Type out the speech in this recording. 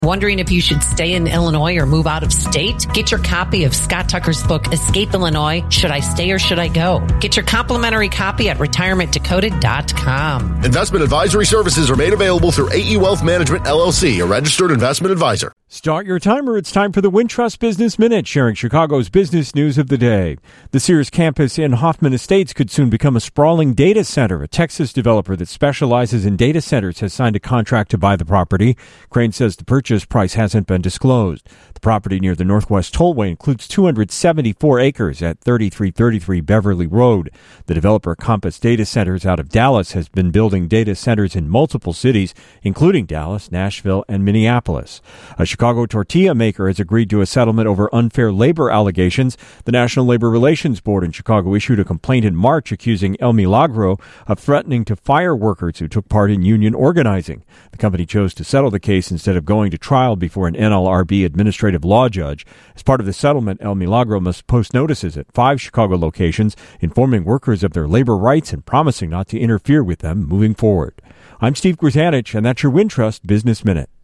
Wondering if you should stay in Illinois or move out of state? Get your copy of Scott Tucker's book, Escape Illinois, Should I Stay or Should I Go? Get your complimentary copy at retirementdecoded.com. Investment advisory services are made available through AE Wealth Management, LLC, a registered investment advisor. Start your timer. It's time for the Wintrust Business Minute, sharing Chicago's business news of the day. The Sears campus in Hoffman Estates could soon become a sprawling data center. A Texas developer that specializes in data centers has signed a contract to buy the property. Crane says the purchase price hasn't been disclosed. The property near the Northwest Tollway includes 274 acres at 3333 Beverly Road. The developer Compass Data Centers out of Dallas has been building data centers in multiple cities, including Dallas, Nashville, and Minneapolis. A Chicago tortilla maker has agreed to a settlement over unfair labor allegations. The National Labor Relations Board in Chicago issued a complaint in March accusing El Milagro of threatening to fire workers who took part in union organizing. The company chose to settle the case instead of going to trial before an NLRB administrative law judge. As part of the settlement, El Milagro must post notices at 5 Chicago locations informing workers of their labor rights and promising not to interfere with them moving forward. I'm Steve Grzanich, and that's your Wintrust Business Minute.